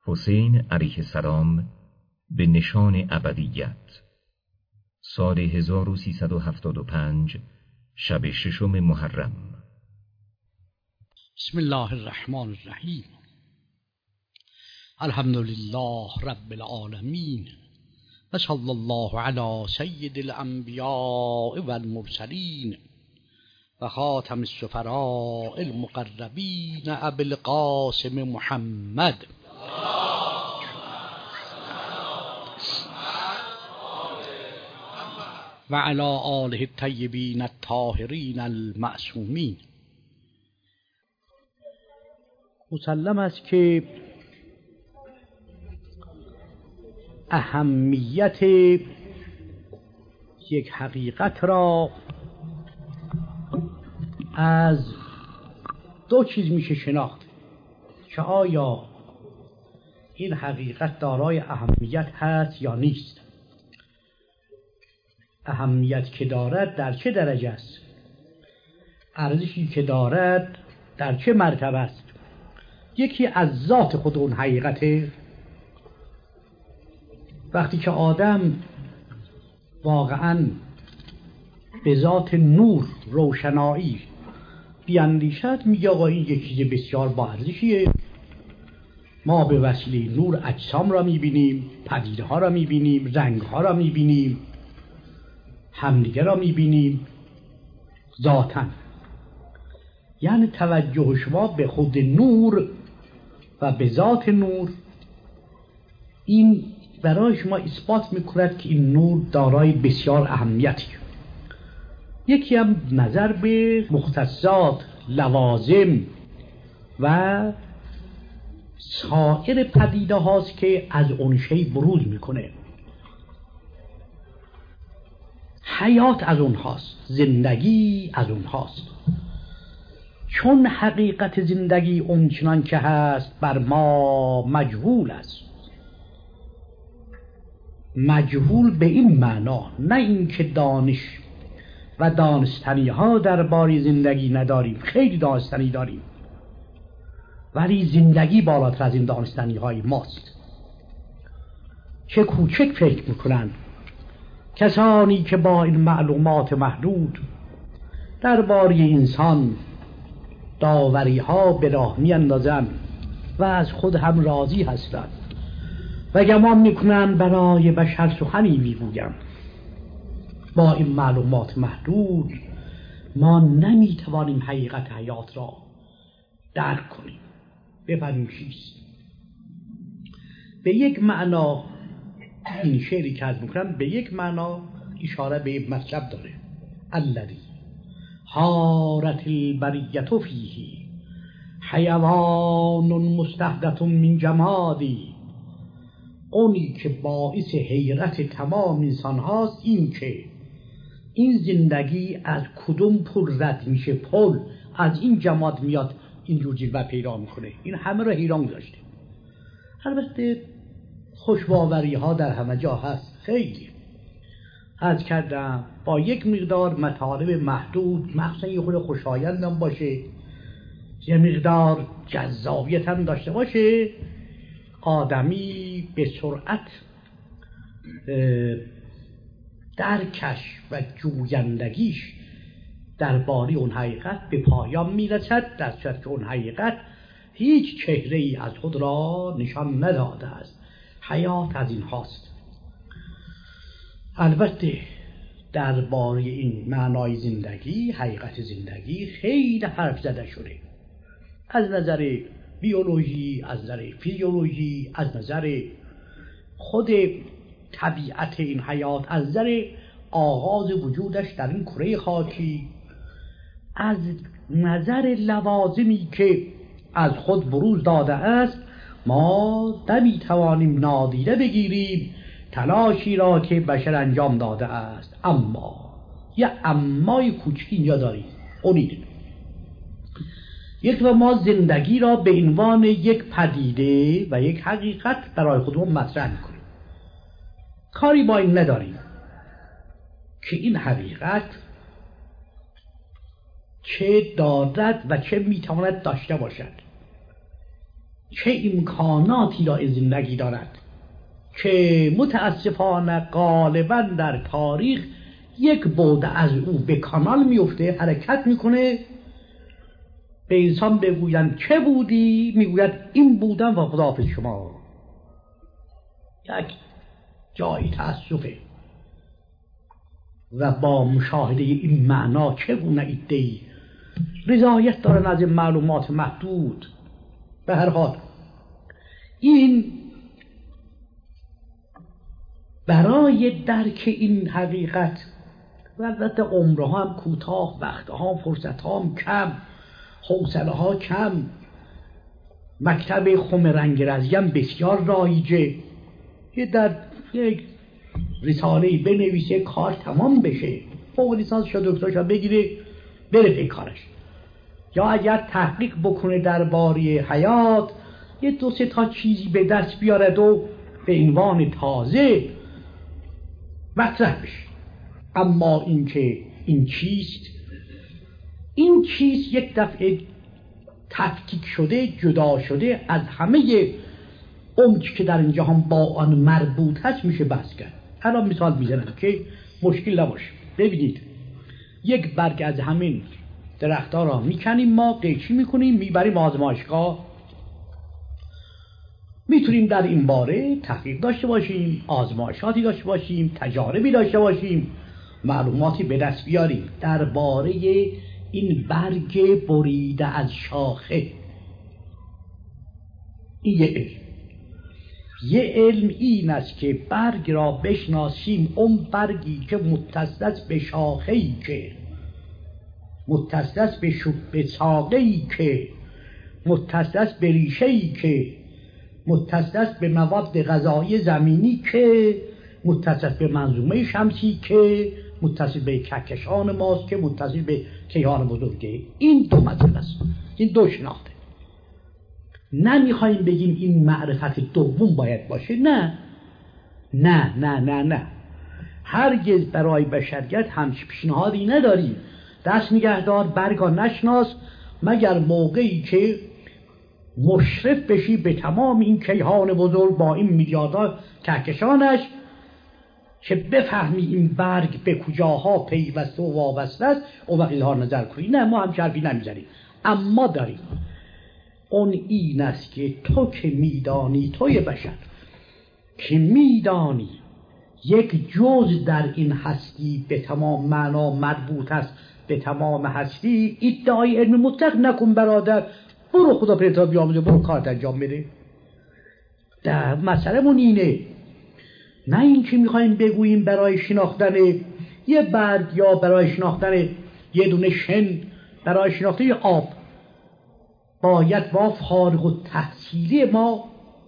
حسین علیه السلام به نشان ابدیت. سال 1375 شب 6 محرم. بسم الله الرحمن الرحیم. الحمد لله رب العالمین و صلی الله علی سید الانبیاء و المرسلین و خاتم السفراء المقربین ابی القاسم محمد و علی آله الطیبین الطاهرین المعصومین. مسلم است که اهمیت یک حقیقت را از دو چیز میشه شناخت که آیا این حقیقت دارای اهمیت هست یا نیست. اهمیت که دارد در چه درجه است، ارزشی که دارد در چه مرتبه است. یکی از ذات خود اون حقیقته. وقتی که آدم واقعا به ذات نور روشنایی بیاندیشد میگه آقا این یک چیز بسیار با ارزشیه. ما به وسیله نور اجسام را میبینیم، پدیده ها را میبینیم، رنگ ها را میبینیم، همدیگه را میبینیم ذاتاً. یعنی توجه شما به خود نور و به ذات نور، این برای شما اثبات میکند که این نور دارای بسیار اهمیتی. یکی هم نظر به مختصات، لوازم و سایر پدیده هاست که از اون شی بروز میکنه. حیات از اون هاست، زندگی از اون هاست. چون حقیقت زندگی اونچنان که هست بر ما مجهول است. مجهول به این معنا، نه اینکه دانش و دانستنی ها درباره زندگی نداریم، خیلی دانستنی داریم، ولی زندگی بالاتر از این دانستنی های ماست. چه کوچک فکر میکنند کسانی که با این معلومات محدود درباره انسان داوری ها به راه می اندازند و از خود هم راضی هستند و گمان میکنند برای بشر سخنی میگویند. با این معلومات محدود ما نمیتوانیم حقیقت حیات را درک کنیم، بفهمیم چیست. به یک معنا این شعری که از میکنم به یک معنا اشاره به یک مطلب داره. الذی حارت البریة فیه حیوان مستحدث من جمادی. اونی که باعث حیرت تمام انسان هاست این که این زندگی از کدوم پل رد میشه. پل از این جماد میاد اینجور جلوه پیدا میکنه. این همه رو حیران گذاشته. البته خوشباوری ها در همه جا هست، خیلی عرض کردم با یک مقدار مطالب محدود، مخصوصا یه خود خوشایند هم باشه، یه مقدار جذابیت هم داشته باشه، آدمی به سرعت درکش و جویندگیش درباره اون حقیقت به پایان میرسد، در صورت که اون حقیقت هیچ چهره ای از خود را نشان نداده است. حیات از این هاست. البته درباره این معنای زندگی، حقیقت زندگی خیلی حرف زده شده، از نظر بیولوژی، از نظر فیزیولوژی، از نظر خود طبیعت این حیات، از نظر آغاز وجودش در این کره خاکی، از نظر لوازمی که از خود بروز داده است. ما نمیتوانیم نادیده بگیریم تلاشی را که بشر انجام داده است. اما یه امای کوچکی اینجا داریم. اونید یک و ما زندگی را به عنوان یک پدیده و یک حقیقت برای خودمون مطرح میکنیم. کاری با این نداریم که این حقیقت چه دارد و چه میتواند داشته باشد. چه امکاناتی را این زندگی دارد که متاسفانه غالبا در تاریخ یک بعد از او به کانال میفته، حرکت میکنه. به انسان بگویند چه بودی؟ میگوید این بودم و خداحافظ شما. یک جای تأسفه. و با مشاهده این معنا چگونه ایده‌ای رضایت دارن از معلومات محدود. به هر حال این برای درک این حقیقت و البته عمرها هم کوتاه، وقتها هم فرصتها هم کم، حوصله ها کم. مکتب خم رنگ رزی هم بسیار رایجه. یه در یک رساله‌ای بنویسه، کار تمام بشه، فوق لیسانس شد، دکتراشو بگیره بره پی کارش. یا اگر تحقیق بکنه درباره حیات، یه 2-3 تا چیزی به دست بیارد و به عنوان تازه مطرح بشه. اما اینکه این چیست؟ این چیز یک دفعه تفکیک شده، جدا شده از همه اون که در این جهان با آن مربوط هست میشه بحث کرد. الان مثال میزنم که مشکل نباشه. ببینید، یک برگ از همین درخت‌ها را میکنیم، ما قیچی میکنیم، میبریم آزمایشگاه. میتونیم در این باره تحقیق داشته باشیم، آزمایشاتی داشته باشیم، تجاربی داشته باشیم، معلوماتی به دست بیاریم درباره این برگ بریده از شاخه. این یه علم. یه علم این است که برگ را بشناسیم، اون برگی که متصل است به شاخه‌ای، که متصل است به ساقه‌ای، که متصل است به ریشه‌ای، که متصل است به مواد غذایی زمینی، که متصل به منظومه شمسی، که متصل به کهکشان ماست، که متصل به کیهان بزرگه. این دو مسئله است، این دو شناخته. نمیخوایم بگیم این معرفت دوم باید باشه، نه نه نه نه نه، هرگز برای بشریت همچین پیشنهادی نداریم. دست نگهدار، برگا نشناس مگر موقعی که مشرف بشی به تمام این کیهان بزرگ با این میلیاردها کهکشانش، که بفهمی این برگ به کجاها پیوسته و وابسته است، اون وقت اظهار نظر کنی. نه، ما هم حرفی نمیزنیم، اما داریم. اون این است که تو که میدانی، توی بشر که میدانی یک جز در این هستی به تمام معنا مربوط است به تمام هستی، ادعای علم مطلق نکن برادر. برو خدا پیدا بیاموزه، برو کارت انجام بده. در مسئله من اینه، نه این که میخوایم بگوییم برای شناختن یه برگ یا برای شناختن یه دونه شن، برای شناختن یه آب باید با فارغ التحصیلی ما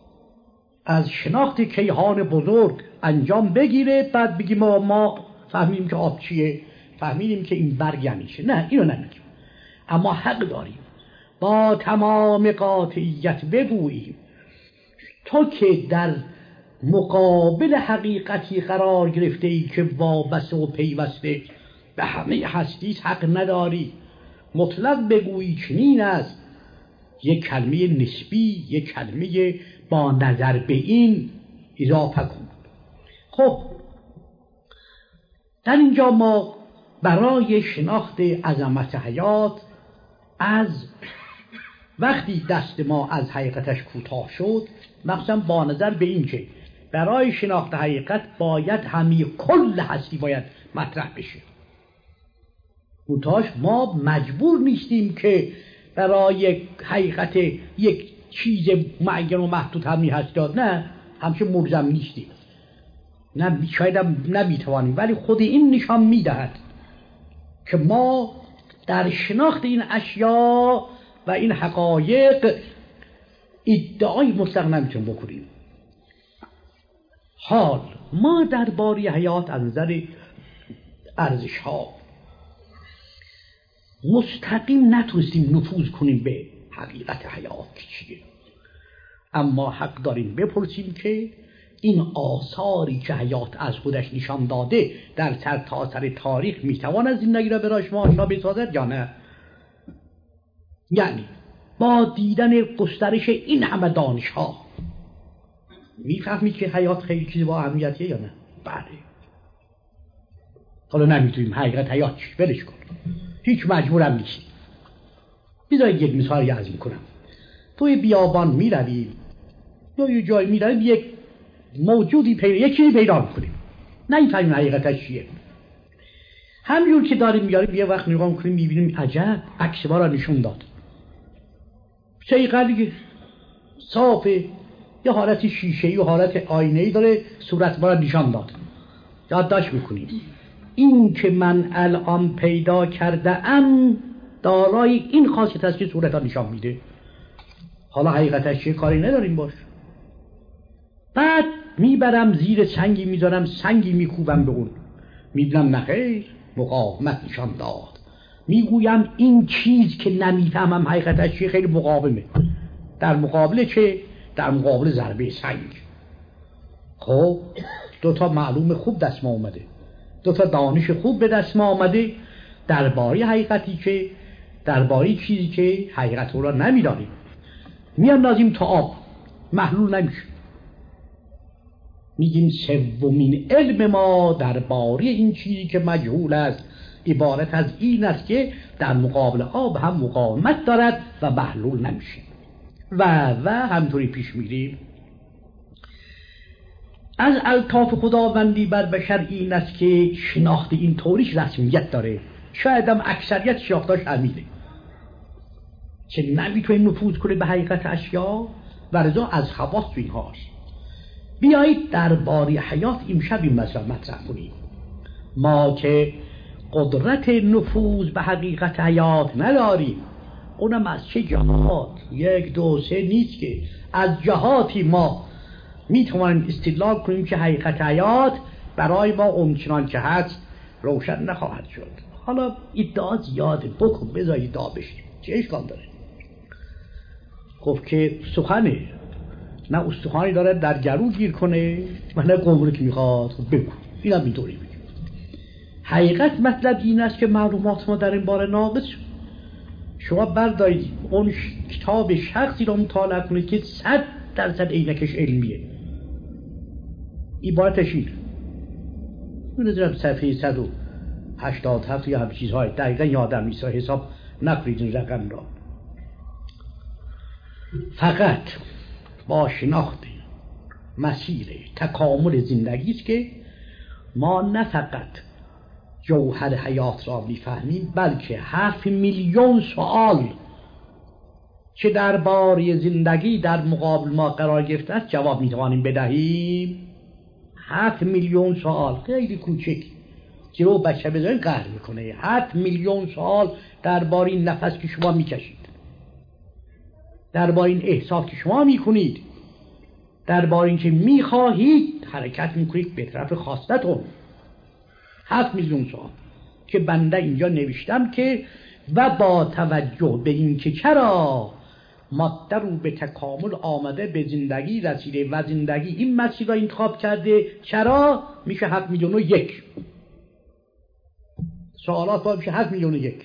از شناخت کیهان بزرگ انجام بگیره، بعد بگیم ما فهمیدیم که آب چیه، فهمیدیم که این برگ یعنی چه. نه، اینو نمیگیم، اما حق داریم با تمام قاطعیت بگوییم تو که در مقابل حقیقتی قرار گرفته ای که وابسته و پیوسته به همه هستی، حق نداری مطلق بگویی چنین است. یک کلمه نسبی، یک کلمه با نظر به این اضافه کن. خب در اینجا ما برای شناخت عظمت حیات، از وقتی دست ما از حقیقتش کوتاه شد، مخصوصا با نظر به این که برای شناخت حقیقت باید همه کل هستی باید مطرح بشه. منتهاش ما مجبور نیستیم که برای حقیقت یک چیز معین و محدود همی هست، نه، همچه ملزم نیستیم، نه شاید هم نمیتوانیم، ولی خود این نشان میدهد که ما در شناخت این اشیا و این حقایق ادعای مطلق نمیتونیم بکنیم. حال ما درباره حیات از نظر ارزش ها مستقیم نتونستیم نفوذ کنیم به حقیقت حیات چیه، اما حق داریم بپرسیم که این آثاری که حیات از خودش نشان داده در سرتاسر تاریخ میتواند زندگی را برای شما آشنا بسازد یا نه. یعنی با دیدن گسترش این همه دانش ها میفهمید که حیات خیلی چیزی با اهمیتیه یا نه؟ بله. حالا نمیتونیم حقیقت حیات چی ولش کن، هیچ مجبورم نیست. بذارید یک مثالی از این کنم. توی بیابان میرویم یا یه جایی میرویم، یک موجودی یک چیزی پیدا میکنیم، نمیفهمیم حقیقتش چیه. همجور که داریم میاریم یه وقت نگاه میکنیم میبینیم عجب عکس ما را نشون داد، صیقلی صافه، یه حالت شیشه‌ای و حالت آینه‌ای داره، صورت ما را نشان داد. یادداشت میکنیم این که من الان پیدا کرده ام دارای این خاصیت است که صورت ها نشان میده. حالا حقیقتش چیه کاری نداریم باش. بعد میبرم زیر سنگی میذارم، سنگی میکوبم به اون، میبینم نخیر مقاومت نشان داد. میگویم این چیز که نمیفهمم حقیقتش چیه خیلی مقاومه. در مقابل چه؟ در مقابل ضربه سنگ. خب دوتا معلوم خوب دست ما اومده، دوتا دانش خوب به دست ما آمده درباره حقیقتی که درباره چیزی که حقیقت رو را نمیدانیم. میاندازیم تا آب، محلول نمیشه. میگیم سومین علم ما درباره این چیزی که مجهول است عبارت از این است که در مقابل آب هم مقاومت دارد و محلول نمیشه. و همطوری پیش میریم. از الطاف خداوندی بر بشر این است که شناخت این طوریش رسمیت داره، شاید هم اکثریت شناختاش همینه که نمیتونه نفوذ کنه به حقیقت اشیا و رضا از خواص این هاست. بیایید درباره حیات امشب این مسئله مطرح کنیم. ما که قدرت نفوذ به حقیقت حیات نداریم، اونم از چه جهات؟ 1 2 3 نیست که از جهاتی ما میتوانیم استدلال کنیم که حقیقت حیات برای ما اونچنان که هست روشن نخواهد شد. حالا ادعا زیاده، بکن بذار ادعا بشه، چه اشکال داره؟ گفت که سخنه، نه استخوانی داره در گلو گیر کنه و نه قمره که میخواد. خب بگو، اینم اینطوری بگو. حقیقت مطلب این است که معلومات ما در این باره ناقص. شما بردارید اون کتاب شخصی رو مطالعه کنید که 100% عینکش علمیه. عبارتش اینه، می‌دونم صفحه 187 یا هم چیزهای دقیقا یادم نیست، حساب نکنید این رقم را. فقط با شناخت مسیر تکامل زندگی است که ما نه فقط جوهر حیات را میفهمیم، بلکه 7 میلیون سوال که درباره زندگی در مقابل ما قرار گرفته است جواب میتوانیم بدهیم. 7 میلیون سوال خیلی کوچک جلو بچه بذارین قهر میکنه. 7 میلیون سوال درباره این نفس که شما میکشید، درباره این احساس که شما میکنید، درباره این که میخواهید حرکت میکنید به طرف خواستتون. 7 میلیون سوال که بنده اینجا نوشتم که و با توجه به این که چرا ماده رو به تکامل آمده به زندگی رسیده و زندگی این مسیر را انتخاب کرده، چرا میشه 7 میلیون و 1 سوالات با میشه 7 میلیون و 1.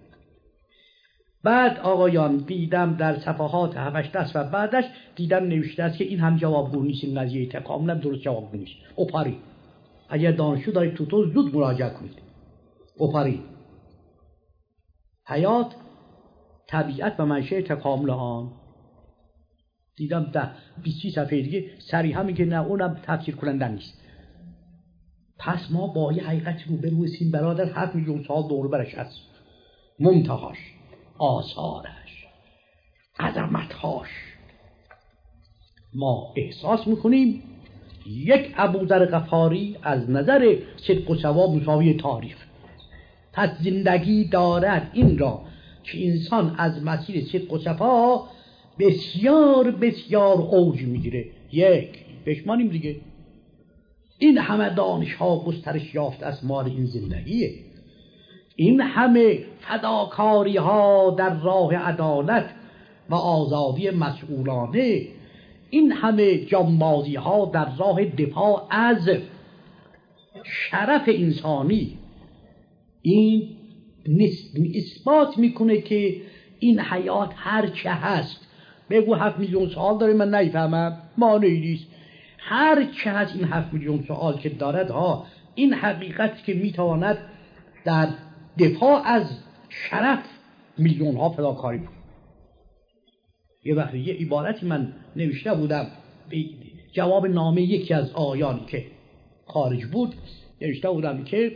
بعد آقایان دیدم در صفحات 7-8 و بعدش دیدم نوشته است که این هم جوابگو نیست، این قضیه تکامل هم درست جوابگو نیست. اوپاری اگر دانشجو دارید تو زود مراجعه کنید. اوپاری حیات طبیعت و منشأ تکامل آن. دیدم 20 صفحه دیگه صریحا میگه نه اونم تفسیر کننده نیست. پس ما با یه حقیقت رو بروسیم برادر، 7 میلیون سال دور برش هست، منتهاش، آثارش، عظمتهاش ما احساس میکنیم. یک ابوذر غفاری از نظر صدق و صواب مساوی تاریخ. پس زندگی دارد این را که انسان از مسیر صدق و صفا بسیار بسیار اوج میگیره. یک بشمانیم دیگه، این همه دانش ها گسترش یافت از مال این زندگیه، این همه فداکاری ها در راه عدالت و آزادی مسئولانه، این همه جانبازی ها در راه دفاع از شرف انسانی، این اثبات میکنه که این حیات هر چه هست، بگو 7 میلیون سوال داره من نمیفهمم، مانعی نیست. هر چه هست این 7 میلیون سوال که دارد ها، این حقیقت که میتواند در دفاع از شرف میلیون ها فداکاری کنه. یه وقتی یه عبارتی من نوشته بودم جواب نامه یکی از آیانی که خارج بود، نوشته بودم که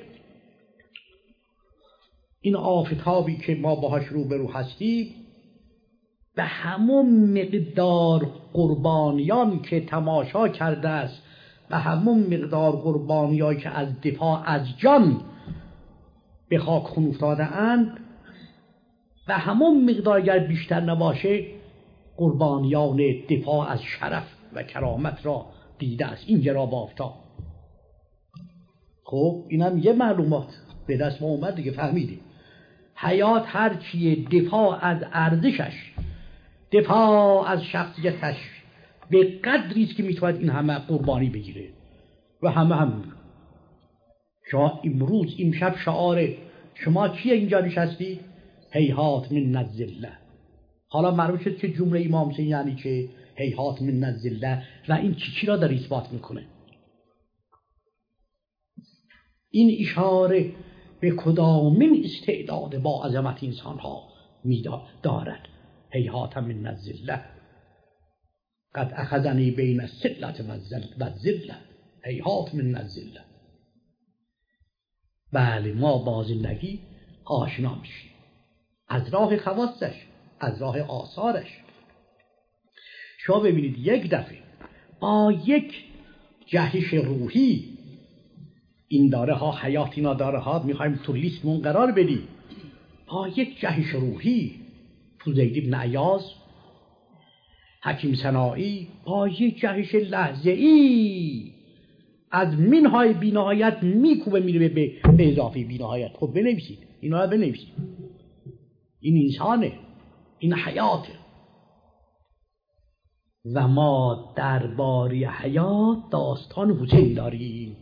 این آفتابی که ما باهاش روبرو هستیم به همون مقدار قربانیان که تماشا کرده است، به همون مقدار قربانیان که از دفاع از جان به خاک خون افتاده اند، به همون مقدار اگر بیشتر نباشه قربانیان دفاع از شرف و کرامت را دیده است این جناب آفتاب. خب اینم یه معلومات به دست ما اومد دیگه، فهمیدیم حیات هر چیه دفاع از ارزشش، دفاع از شخصیتش به قدری است که میتواند این همه قربانی بگیره و همه شما امروز این شب شعار شما چیه اینجا نشستی؟ هیهات من الذله. حالا معلوم شد که جمله امام حسین یعنی چه؟ هیهات من الذله. و این چی را در اثبات میکنه؟ این اشاره به کدامین استعداد با عظمت انسان ها دارد. هیهات من الذله قد اخذنی بین السلة و الذله هیهات من الذله. بله ما با زندگی آشنا میشیم از راه خواستش، از راه آثارش. شما ببینید یک دفعه با یک جهش روحی این داره ها حیات اینا داره ها میخوایم تو لیستمون قرار بدیم، با یک جهش روحی فوزید ابن عیاض، حکیم سنایی با یک جهش لحظه‌ای از منهای بینهایت میکوبه میره به اضافه بینهایت. خب بنویسید اینا رو بنویسید، این انسانه، این حیاته. و ما درباره حیات داستان حسین داریم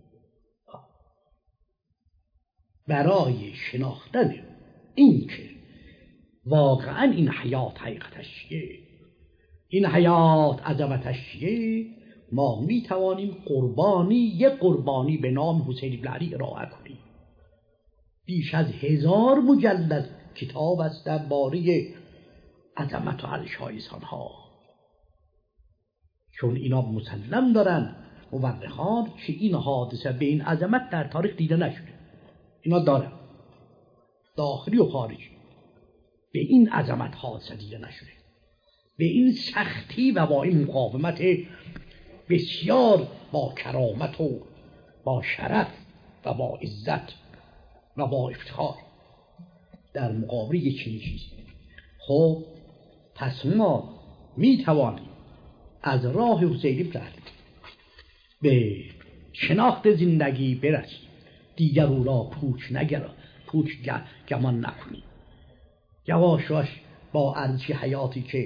برای شناختن این که واقعا این حیات حقیقتش چیه، این حیات عظمتش چیه. ما می توانیم یک قربانی به نام حسین بن علی ارائه کنیم. بیش از 1000 مجلد کتاب است درباره عظمت و ارزش‌های انسان‌ها، چون اینا مسلم دارن مورخان که این حادثه به این عظمت در تاریخ دیده نشده. اینا دارن داخلی و خارجی به این عظمت حادثه دیده نشده، به این سختی و با این مقاومت بسیار با کرامت و با شرف و با عزت و با افتخار در مقابل یک چنین چیزی. خب پس ما می توانیم از راه حسین بن علی به شناخت زندگی برسیم، دیگر او را پوچ گمان نکنیم. یواشاش با ارزش حیاتی که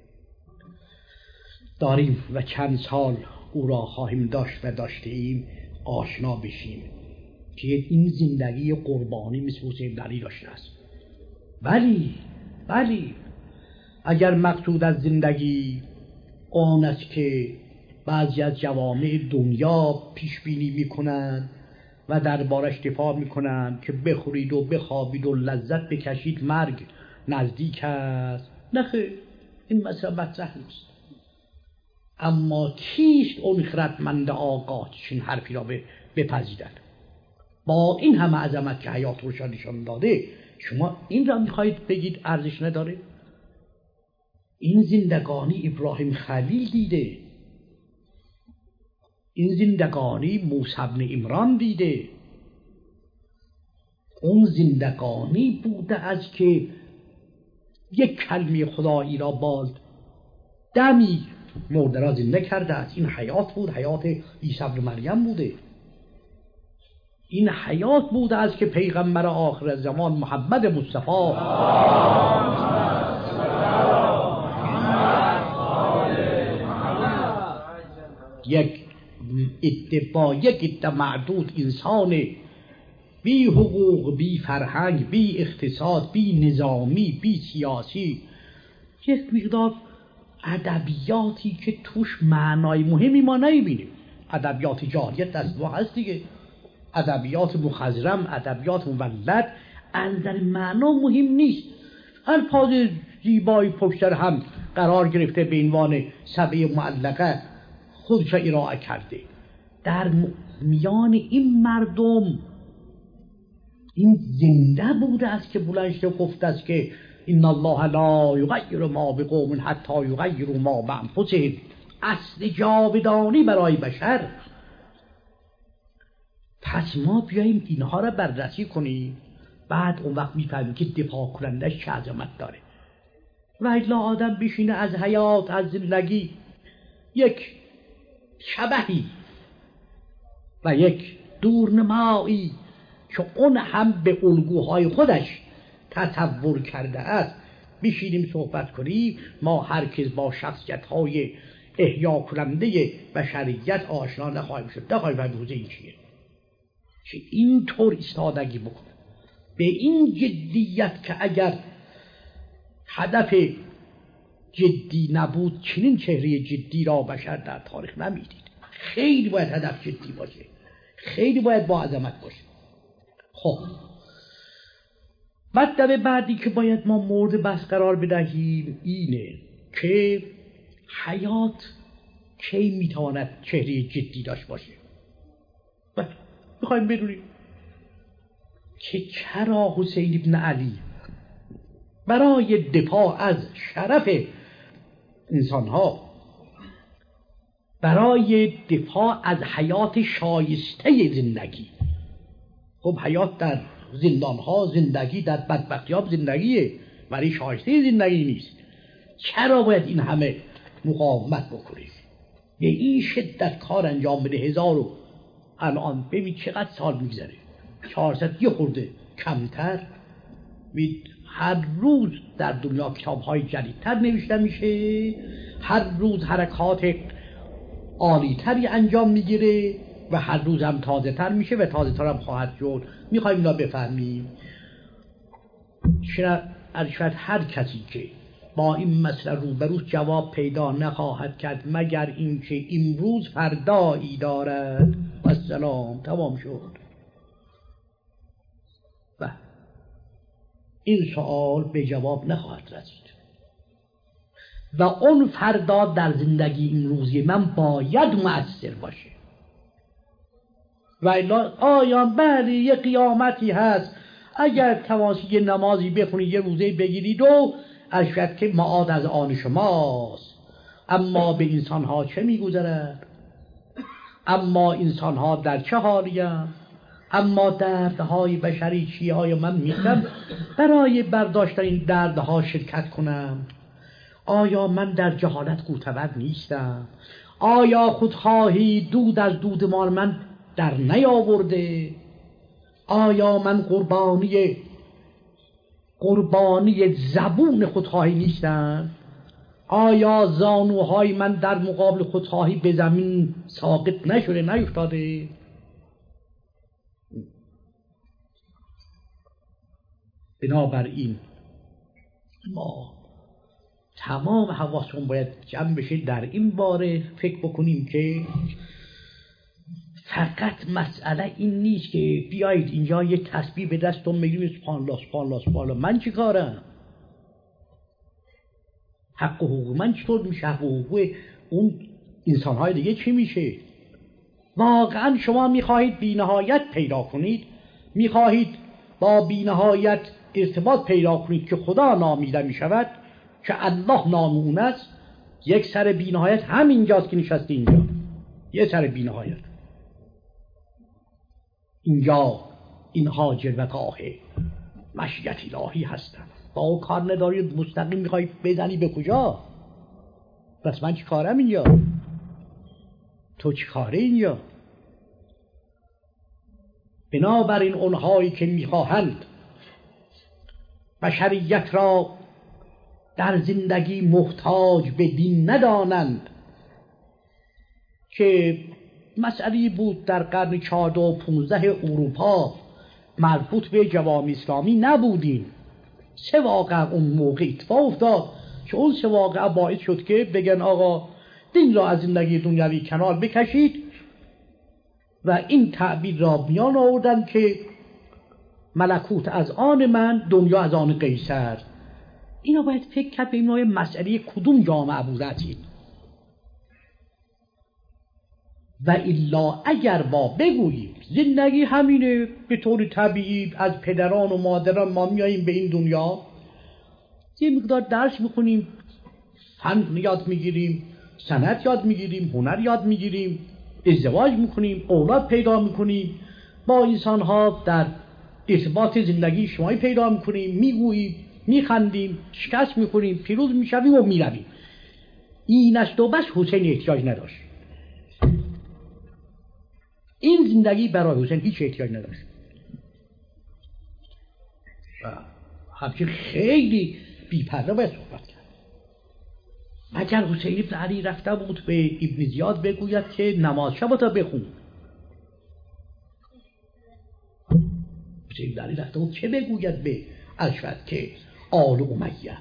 داریم و چند سال او را خواهیم داشت و داشته ایم آشنا بشیم که این زندگی قربانی مثل حسین بن علی داشته است. ولی اگر مقصود از زندگی آن است که بعضی از جوامع دنیا پیش بینی میکنند و دربارش دفاع میکنند که بخورید و بخوابید و لذت بکشید مرگ نزدیک است، نخیر این مسئله مطرح نیست. اما کیست اون خردمند آگاه چین حرفی را بپذیرد؟ با این همه عظمت که حیات روش نشان داده شما این را میخواهید بگید ارزش نداره؟ این زندگانی ابراهیم خلیل دیده، این زندگانی موسی بن عمران دیده، اون زندگانی بوده است که یک کلمه خدایی را بالد دمی مرده را زنده کرده است. این حیات بود، حیات عیسی بن مریم بوده. این حیات بوده است که پیغمبر آخر زمان محمد مصطفی یک عده معدود انسان بی حقوق، بی فرهنگ، بی اقتصاد، بی نظامی، بی سیاسی، یک مقدار ادبیاتی که توش معنای مهمی ما نمیبینیم. ادبیات جاهلیت دست ما هست دیگه، ادبیات مخضرم، ادبیات مولد، از نظر معنا مهم نیست. الفاظ زیبایی پشتر هم قرار گرفته به عنوان سبعه معلقه خودش ارائه کرده. در میان این مردم این زنده بوده است که بلند شده گفته است که ان الله لا یغیر ما بقوم حتی یغیروا ما بانفسهم. اصل جاودانی برای بشر. پس ما بیاییم اینها را بررسی کنیم، بعد اون وقت میفهمیم که دفاع کنندش چه عظمت داره. و الا آدم بشینه از حیات، از زندگی یک شبحی و یک دورنمایی که اون هم به الگوهای خودش تصور کرده است بشینیم صحبت کنیم، ما هرکس با شخصیت‌های احیا کننده بشریت آشنا نخواهیم شد، نخواهیم فهمید این چیه. که اینطور ایستادگی بکنه به این جدیت که اگر هدف جدی نبود چنین چهره جدی را بشر در تاریخ نمیدید. خیلی باید هدف جدی باشه، خیلی باید با عظمت باشه. خب مطلب بعدی که باید ما مورد بحث قرار بدهیم اینه که حیات کی میتواند چهره جدی داشت باشه. میخوایم بدونیم که چرا حسین ابن علی برای دفاع از شرف انسانها، برای دفاع از حیات شایسته زندگی، خب حیات در زندانها زندگی، در بدبختی‌ها زندگیه ولی شایسته زندگی نیست، چرا باید این همه مقاومت بکنید؟ به این شدت کار انجام بده. 1000 الان ببین چقدر سال میگذره، 400 یه خورده کمتر، هر روز در دنیا کتاب‌های جدیدتر نوشته میشه، هر روز حرکات عالی‌تری انجام میگیره و هر روز هم تازه تر میشه و تازه تر هم خواهد شد. میخوایم اینا بفهمیم. شاید هر کسی که با این مسئله روبروش جواب پیدا نخواهد کرد مگر اینکه امروز فردایی دارد و سلام تمام شد. و این سوال به جواب نخواهد رسید و اون فردا در زندگی امروزی من باید مؤثر باشه. و الا آیا بله یه قیامتی هست، اگر توانستی یه نمازی بخونی، یه روزه بگیرید و اشفت که معاد از آن شماست. اما به انسانها چه میگذرد؟ اما انسانها در چه حالی هستند؟ اما دردهای بشری چیه؟ آیا من میتونم برای برداشتن این دردها شرکت کنم؟ آیا من در جهالت قوتور نیستم؟ آیا خودخواهی دود از دود مال من در نیاورده؟ آیا من قربانی زبون خودخواهی نیستم؟ آیا زانوهای من در مقابل خودخواهی به زمین ساقط نشده، نیفتاده؟ بنابراین ما تمام حواسمون باید جمع بشه در این باره فکر بکنیم که فقط مسئله این نیست که بیایید اینجا یه تسبیح به دستم بگیریم سبحان الله سبحان الله سبحان الله. من چی کارم؟ حق و حقوق من چطور میشه؟ حق و حقوق اون انسانهای دیگه چی میشه؟ واقعا شما میخواهید بی‌نهایت پیدا کنید؟ میخواهید با بی‌نهایت ارتباط پیدا کنید که خدا نامیده میشود، که الله نام اون است؟ یک سر بی‌نهایت همینجاست که نشسته اینجا، یه سر بی‌نهایت اینجا. اینها جلوه‌گاه مشیت الهی هستن. با او کار نداری، مستقیم میخوای بزنی به کجا؟ بس من چی کارم اینجا؟ تو چی کاره اینجا؟ بنابراین اونهایی که میخواهند بشریت را در زندگی محتاج به دین ندانند، که مسئله بود در قرن 14 و 15 اروپا مربوط به جوامع اسلامی نبودیم. 3 واقعه اون موقع اتفاق افتاد که اون 3 واقعه باعث شد که بگن آقا دین را از زندگی دنیوی کنار بکشید و این تعبیر را میان آوردن که ملکوت از آن من، دنیا از آن قیصر. اینا باید فکر کرد به این مسئله کدوم جامعه بودید. و الا اگر با بگوییم زندگی همینه، به طور طبیعی از پدران و مادران ما میاییم به این دنیا، یه مقدار درس میخونیم، فن یاد میگیریم، صنعت یاد میگیریم، هنر یاد میگیریم، ازدواج میکنیم، اولاد پیدا میکنیم، با انسانها در ارتباط زندگی اجتماعی پیدا میکنیم، میگوییم، میخندیم، شکست میخوریم، پیروز میشویم و میرویم. این است و بس. حسین احتیاج نداشت. این زندگی برای حسین هیچ احتیاج نداشت. همچنین خیلی بی‌پرده باید صحبت کرد. اگر حسین ابن علی رفته بود به ابن زیاد بگوید که نماز شبتا بخون، حسین ابن علی رفته بود چه بگوید به اشفت که آل امیه؟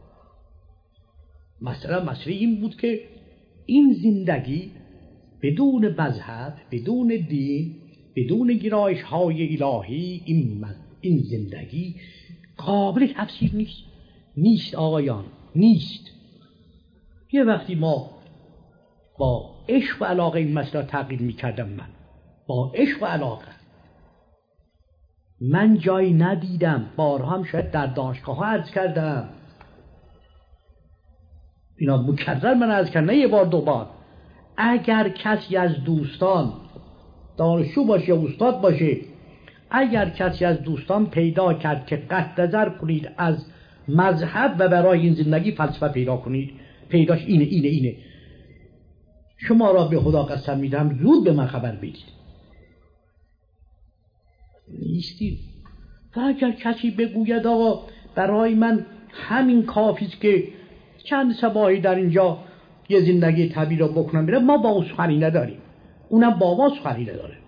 مسئله این بود که این زندگی بدون مذهب، بدون دین، بدون گرایش های الهی، این زندگی قابل تفسیر نیست آقایان، نیست. یه وقتی ما با عشق و علاقه این مسئله تغییر میکردم، من با عشق و علاقه، من جایی ندیدم، بارها هم شاید در دانشگاه ها عرض کردم، اینا مکرر من عرض کردم، نه یه بار 2 بار، اگر کسی از دوستان دانشجو باشه یا استاد باشه، اگر کسی از دوستان پیدا کرد که قطع نظر کنید از مذهب و برای این زندگی فلسفه پیدا کنید، پیداش اینه، شما را به خدا قسم میدم زود به من خبر بدید. نیستید. و اگر کسی بگوید آقا برای من همین کافیست که چند صباحی در اینجا یه زندگی طبیعی را بکنم برم، ما با سخنی نداریم، اونم با ما سخنی نداره.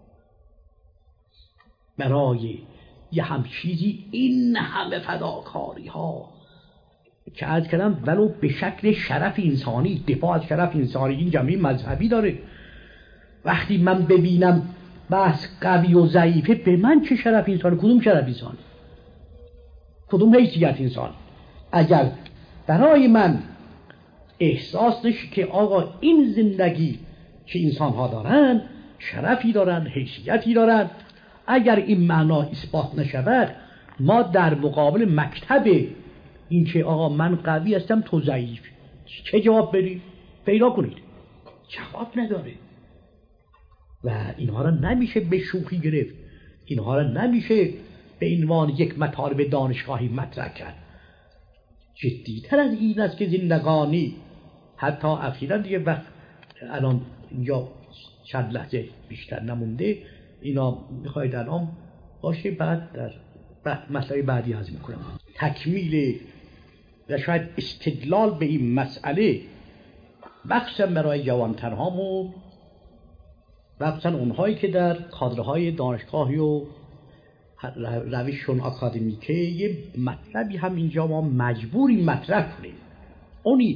برای یه هم چیزی این همه فداکاری ها که عرض کردم ولو به شکل شرف انسانی، دفاع از شرف انسانی، این جنبه مذهبی داره. وقتی من ببینم بحث قوی و ضعیفه، به من چه شرف انسانی؟ کدوم شرف انسانی؟ کدوم حیثیت انسانی؟ اگر برای من احساس نشه که آقا این زندگی که انسان ها دارن شرفی دارن، حیثیتی دارن، اگر این معنا اثبات نشود، ما در مقابل مکتب این که آقا من قوی هستم تو ضعیف، چه جواب بدید؟ پیدا کنید. جواب نداره. و اینها را نمیشه به شوخی گرفت، اینها را نمیشه به عنوان یک مطالب دانشگاهی مطرح کرد. جدی‌تر از این است که زندگانی، حتی اخیراً دیگه وقت الان اینجا چند لحظه بیشتر نمونده، اینا میخواید الان باشه، بعد در مسئله بعدی هضم میکنم. تکمیل و شاید استدلال به این مسئله بخشا برای جوانترهامون، بخشا اونهایی که در کادرهای دانشگاهی و روششون آکادمیکه، یه مطلبی هم اینجا ما مجبوریم مطرح کنیم. اون اینه: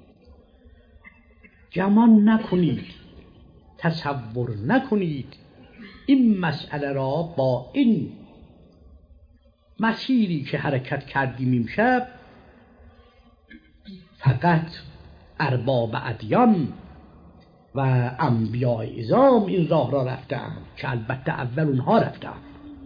گمان نکنید، تصور نکنید این مسئله را با این مسیری که حرکت کردیم امشب فقط ارباب ادیان و انبیاء اعظام این راه را رفتند، که البته اول اونها رفتند.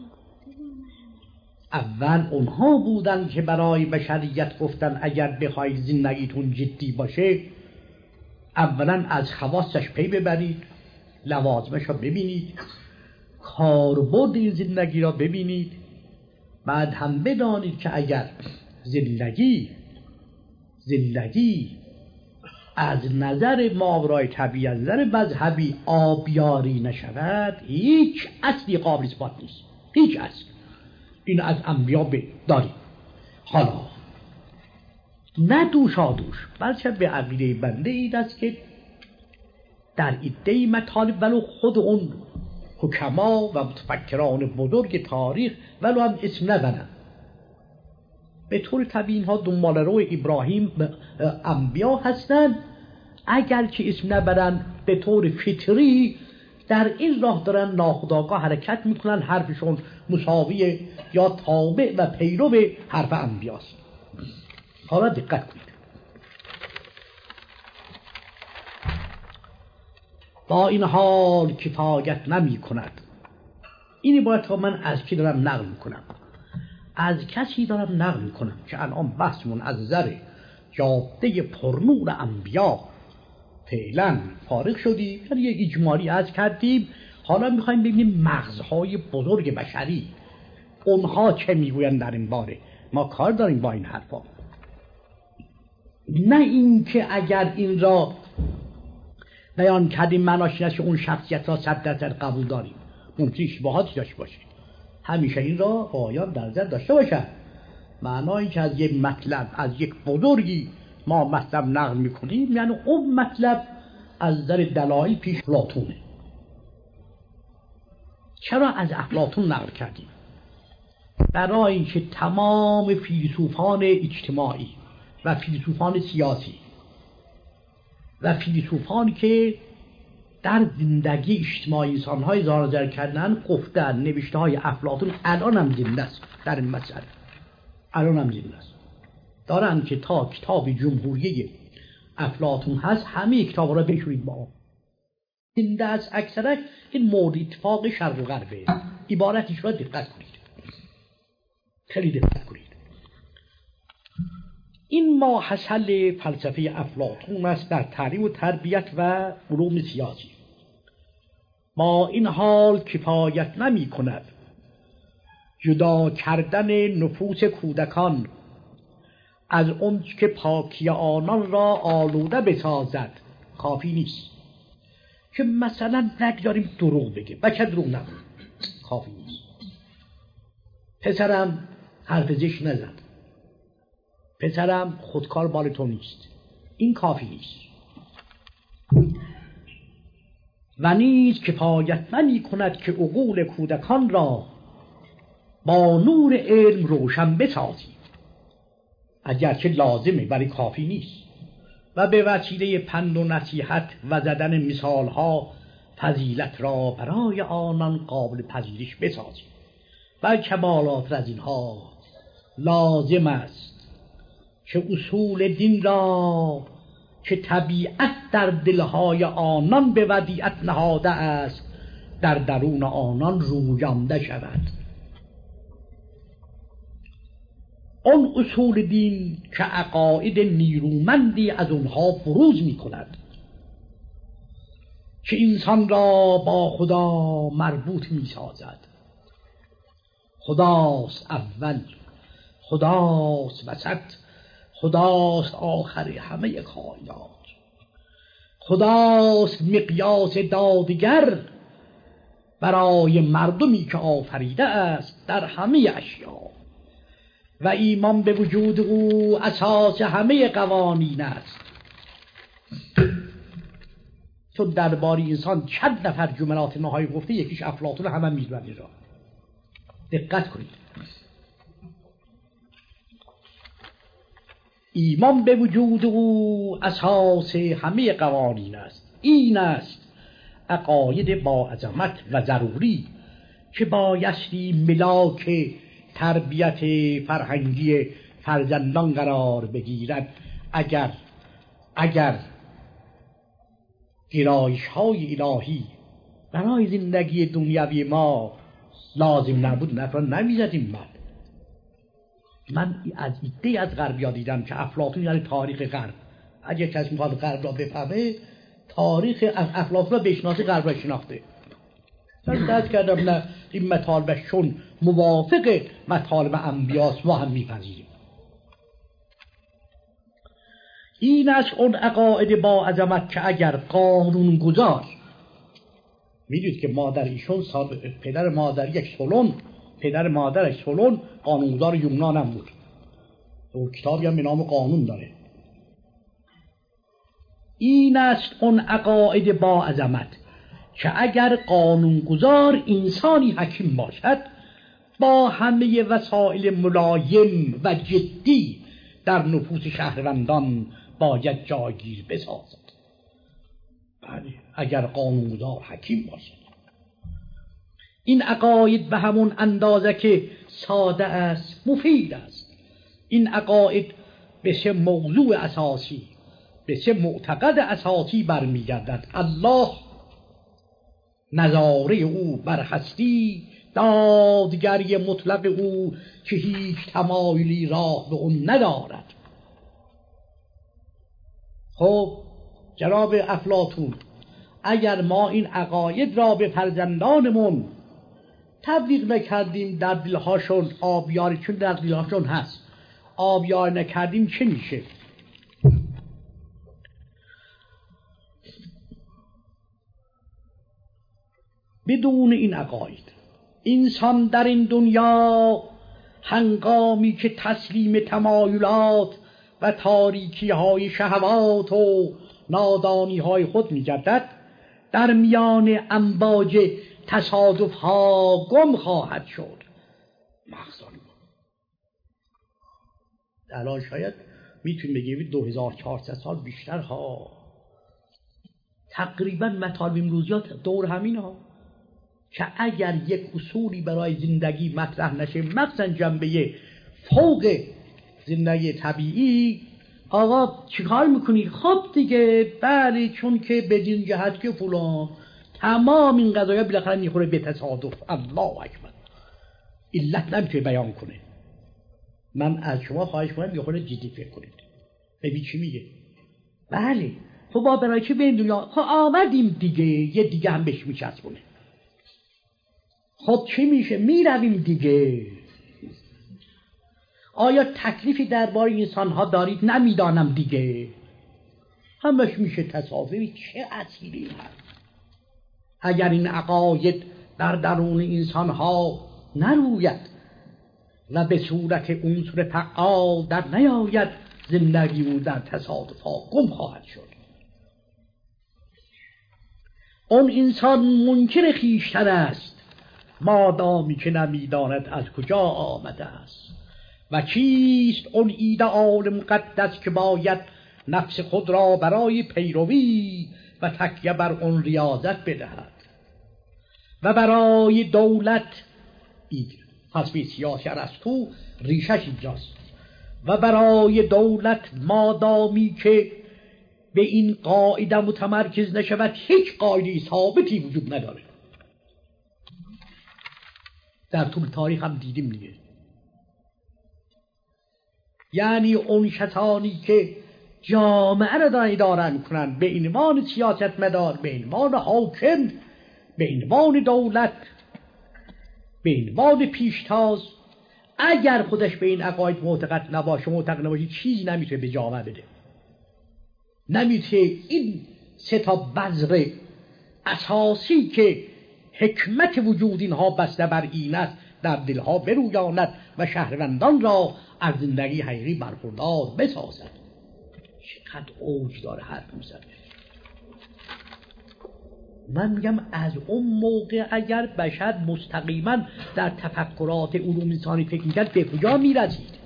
اول اونها بودن که برای بشریت گفتن اگر بخواید زندگیتون جدی باشه، اولا از خواستش پی ببرید، لوازمش را ببینید، کاربرد این زندگی را ببینید، بعد هم بدانید که اگر زندگی از نظر ماورای طبیعی، از نظر مذهبی آبیاری نشود، هیچ اصلی قابل اثبات نیست، هیچ اصل. این از انبیا داریم. حالا نه دوشادوش، بلکه به عقیده بنده این است که در ایده مطالب ولو خود اون حکما و متفکران بزرگ تاریخ ولو هم اسم نبرن. به طور طبیعی اینها دنبال رو ابراهیم انبیا هستند، اگر که اسم نبرن به طور فطری در این راه دارن ناخودآگاه حرکت میکنن، حرفشون مساوی یا تابع و پیرو حرف انبیاست. حالا دقت کنید، با این حال کفایت نمی کند. اینی باید تا من از کی دارم نقل میکنم؟ از کسی دارم نقل میکنم که الان بحثمون از نظر جاده پرنور انبیا فعلا فارغ شدیم، یعنی یه اجمالی از کردیم. حالا میخوایم ببینیم مغزهای بزرگ بشری اونها چه میگوین در این باره. ما کار داریم با این حرفا، نه اینکه اگر این را بیان کردیم معناش اینه که اون شخصیت را 100% قبول داریم. ممکنه اشتباهاتی داشته باشه، همیشه این را باید در نظر داشته باشد. معنایی که از یک مطلب از یک بزرگی ما مطلب نقل میکنیم، یعنی اون مطلب از نظر دلایل پیش افلاطونه. چرا از افلاطون نقل کردیم؟ برای اینکه تمام فیلسوفان اجتماعی و فیلسوفان سیاسی و فیلسوفانی که در زندگی اجتماعی انسان‌های ظاهر کردن گفتن نوشته های افلاطون الان هم زنده است. در این مسئله الان هم زنده است، دارن که تا کتاب جمهوریه افلاطون هست همه کتاب را بشورید با آن زنده است. اکثرا این مورد اتفاق شرق و غربه. عبارتش را دقت کنید، خیلی دقت کنید. این ماحصل فلسفه افلاطون است در تعلیم و تربیت و علوم سیاسی. با این حال کفایت نمی کند جدا کردن نفوس کودکان از اون که پاکی آنان را آلوده بسازد. کافی نیست که مثلا نگذاریم دروغ بگه، بچه دروغ نگه، کافی نیست. پسرم حرف زشت نزد، پسرم خودکار بال تو نیست، این کافی نیست. و نیز کفایت نمی کند که عقول کودکان را با نور علم روشن بسازی، اگرچه لازمه ولی کافی نیست. و به وسیله پند و نصیحت و زدن مثالها فضیلت را برای آنان قابل پذیرش بسازی. بلکه بالاتر از اینها لازم است که اصول دین را که طبیعت در دلهای آنان به ودیعت نهاده است در درون آنان رویانده شود. آن اصول دین که عقاید نیرومندی از اونها بروز می کند که انسان را با خدا مربوط می سازد. خداست اول، خداست وسط، خداست آخر همه کائنات، خداست مقیاس دادگر برای مردمی که آفریده است در همه اشیا، و ایمان به وجود او اساس همه قوانین است. چون درباره انسان چند نفر جملات نهایی گفته، یکیش افلاطون، همه میدونن را. دقت کنید، ایمان به وجود او اساس همه قوانین است. این است عقاید با عظمت و ضروری که بایستی ملاک تربیت فرهنگی فرزندان قرار بگیرد. اگر گرایش های الهی برای زندگی دنیوی ما لازم نبود، نفران نمیزدیم. من از ایده از غرب دیدم که افلاطون یعنی تاریخ غرب. اگه کسی میخواد غرب را بفهمه، تاریخ افلاطون را بشناسه، غرب را شناخته. من درست کردم نه این مطالبه چون موافق مطالب انبیاست ما هم میپذیریم. این است اون عقاید با عظمت که اگر قانون گذار، میدونید که مادر ایشون پدر مادرش سولون قانونگذار یونان هم بود. او کتابی هم به نام قانون داره. این است اون عقاید با عظمت که اگر قانونگذار انسانی حکیم باشد با همه وسایل ملایم و جدی در نفوس شهروندان باید جایگیر بسازد. بله، اگر قانونگذار حکیم باشد. این عقاید به همون اندازه که ساده است مفید است. این عقاید به سه موضوع اساسی، به سه معتقد اساسی برمیگردد: الله، نظاره او بر هستی، دادگری مطلق او که هیچ تمایلی راه به اون ندارد. خب جناب افلاطون، اگر ما این عقاید را به فرزندانمون تبلیغ نکردیم، در دلهاشون آبیاری، چون در دلهاشون هست، آبیار نکردیم، چه میشه؟ بدون این عقاید انسان در این دنیا هنگامی که تسلیم تمایلات و تاریکی های شهوات و نادانی های خود می گردد، در میان امواج تصادف ها گم خواهد شد. مخزانی الان شاید میتونیم بگیم 2400 سال بیشتر ها، تقریبا مطالب امروزیات دور همین ها، که اگر یک اصولی برای زندگی مطرح نشه، مخصوصا جنبه فوق زندگی طبیعی، آقا چیکار میکنید؟ خب دیگه بله، چون که بدین جهت که فلان، تمام این قضایا بالاخره میخوره به تصادف. الله اکبر. علت نمیتونه بیان کنه. من از شما خواهش کنم یه خورده جدی فکر کنید، ببین چی میگه. بله خب با برای چی به این دنیا خب آمدیم دیگه، یه دیگه هم بهش میچسبونه. خب چی میشه؟ میرویم دیگه. آیا تکلیفی درباره انسان ها دارید؟ نمیدانم دیگه. همش میشه تصادفی. چه اصیلی هست؟ اگر این عقاید در درون انسان ها نروید و به صورت عنصر فعال در نیاید، زندگی او در تصادف ها گم خواهد شد. اون انسان منکر خویشتن است مادامی که نمیداند از کجا آمده است و چیست اون ایدئال مقدس که باید نفس خود را برای پیروی و تکیه بر اون ریاضت بدهد و برای دولت فلسفه سیاسی ارسطو ریشش اینجاست. و برای دولت مادامی که به این قاعده متمرکز نشود، هیچ قاعده ثابتی وجود نداره. در طول تاریخ هم دیدیم دیگه. یعنی اون کسانی که جامعه را اداره میکنن به عنوان سیاستمدار، به عنوان حاکم، به عنوان دولت، به عنوان پیشتاز، اگر خودش به این عقاید معتقد نباشه چیزی نمیتونه به جامعه بده. نمیتونه این سه تا بذر اساسی که حکمت وجود اینها بسته بر این است در دلها برویاند و شهروندان را از زندگی حقیقی برخوردار بسازد. چقدر اوج داره حرف میزنه. من میگم از اون موقع اگر بشر مستقیما در تفکرات علوم انسانی فکر میکرد به کجا میرسید؟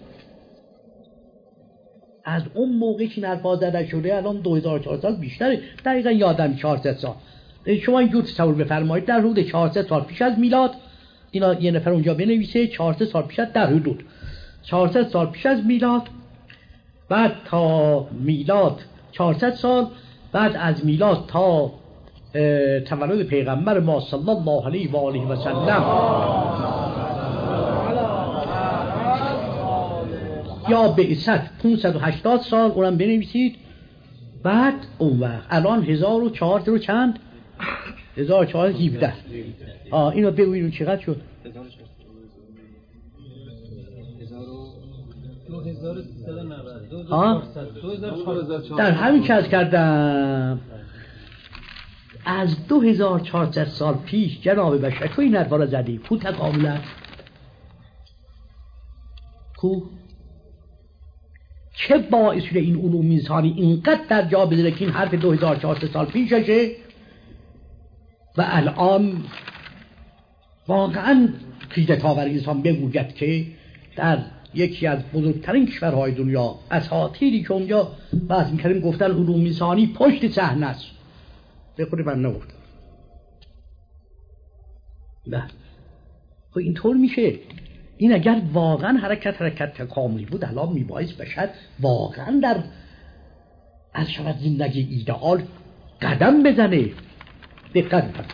از اون موقع که نرفا زده شده الان 2400 سال بیشتره، دقیقا یادم 400 سال. شما اینجور تصور بفرمایید در حدود 400 سال پیش از میلاد، اینا یه نفر اونجا بنویسه 400 سال پیش از، در حدود 400 سال پیش از میلاد، بعد تا میلاد 400 سال، بعد از میلاد تا تولد پیغمبر ما صلی الله علیه و آله و سلم یا بعثت 580 سال اونم بنویسید. بعد اون وقت الان 1400 و چند؟ 1417. اینو بگویید چقدر شد؟ 2390. در همین که از کردم از 2400 سال پیش جناب بشر تو این حرفا را زدی کو تکاملت کو چه باعث شده این علوم انسانی اینقدر در جا بذاره که این حرف 2400 سال پیششه؟ و الان واقعا خیزت‌آور انسان بگوید که در یکی از بزرگترین کشورهای دنیا اساطیری که اونجا بحث می‌کردیم گفتن علوم انسانی پشت صحنه است. به خود من نگفتم. نه خب اینطور میشه. این اگر واقعا حرکت تکاملی بود الان میبایست بشد واقعا در از شود زندگی ایدئال قدم بزنه. دقت کنید.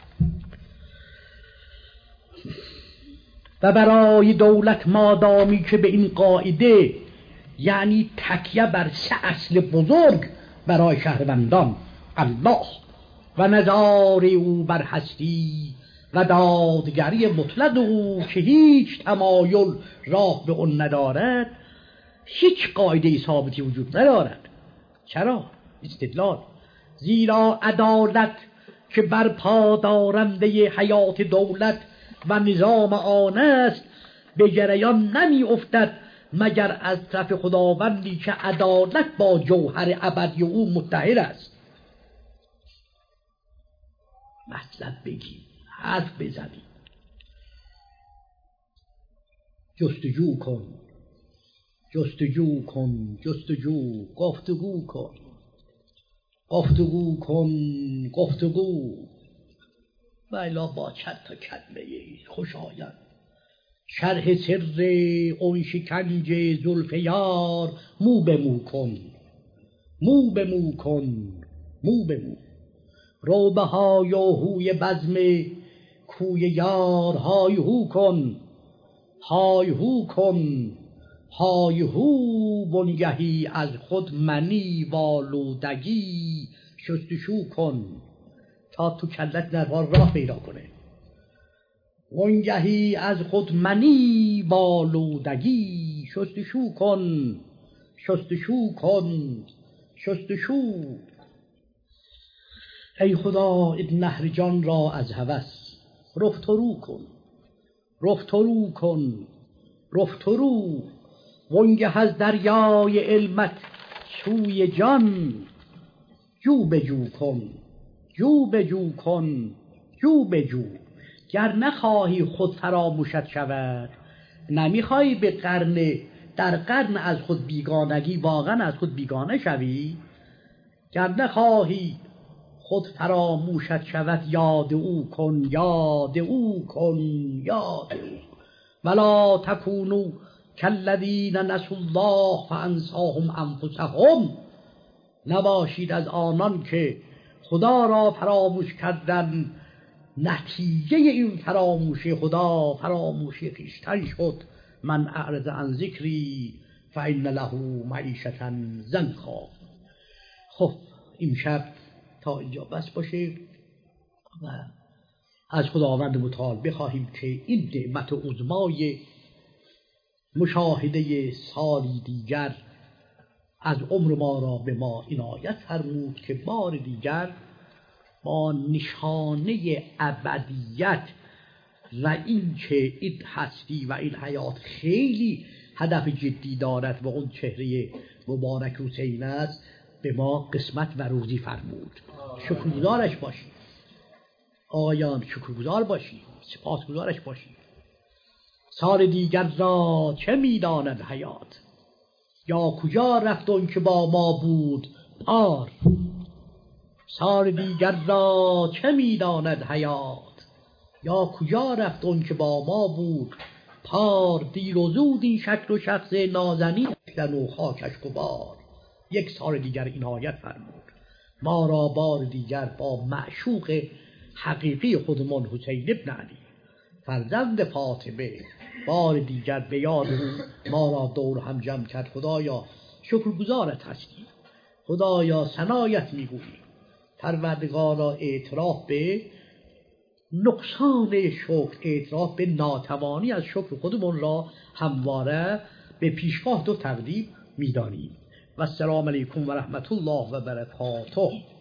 و برای دولت مادامی که به این قاعده یعنی تکیه بر 3 اصل بزرگ برای شهروندان الله و نظار او بر هستی و دادگری مطلق او که هیچ تمایل راه به اون ندارد، هیچ قاعده ثابتی وجود ندارد. چرا؟ استدلال. زیرا عدالت که بر پادارنده حیات دولت و نظام آن است به جریان نمی افتد مگر از طرف خداوندی که عدالت با جوهر ابدی او متحد است. مطلب بگیم، حرف بزنیم، جستجو کن، جستجو کن، جستجو، گفتگو کن، گفتگو کن، گفتگو. و الا با چند تا کلمه خوشایند شرح سر اون شکنج زلف یار مو به مو کن، مو به مو کن، مو به مو. رو به های و هوی بزم کوی یار های هو کن، های هو کن، های هو. بنگهی از خود منی والودگی شستشو کن تا تو کلت نرها راه پیدا کنه. وانگهی از خود منی بالودگی شستشو کن، شستشو کن، شستشو. ای خدا این نهر جان را از هوس رفترو کن، رفترو کن، رفترو. وانگه از دریای علمت سوی جان جو به جو کن، جو به جو کن، جو به جو. گر نخواهی خود فراموشت شود، نمیخواهی به در قرن از خود بیگانگی واقعا از خود بیگانه شوی، گر نخواهی خود فراموشت شود یاد او کن، یاد او کن، یاد او. ولا تکونوا کالذین نسوا الله فانساهم انفسهم. نباشید از آنان که خدا را فراموش کردن، نتیجه این فراموشی خدا فراموشی خویشتن شد. من اعرض عن ذکری فإن له معیشة ضنکا. خب امشب تا اینجا بس باشه و از خداوند متعال بخواهیم که این نعمت عظمای مشاهده سالی دیگر از عمر ما را به ما عنایت فرمود که بار دیگر با نشانه ابدیت و این که این هستی و این حیات خیلی هدف جدی دارد و اون چهره مبارک حسین است به ما قسمت و روزی فرمود. شکرگزارش باشید آقایان، شکرگزار باشید، سپاسگزارش باشید. سال دیگر را چه میداند حیات، یا کجا رفت اون که با ما بود پار. سال دیگر را چه میداند حیات، یا کجا رفت اون که با ما بود پار. دیر و زود این شکل و شخص نازنین و خاکش غبار. یک سال دیگر عنایت فرمود ما را بار دیگر با معشوق حقیقی خودمان حسین ابن علی فرزند فاطمه بار دیگر به یاد ما را دور هم جمع کرد. خدایا شکرگزارت هستیم، خدایا ثنایت میگوییم. پروردگارا اعتراف به نقصان شکر، اعتراف به ناتوانی از شکر خودمون را همواره به پیشگاه دو تقدیم میدانیم. و السلام علیکم و رحمت الله و برکاته.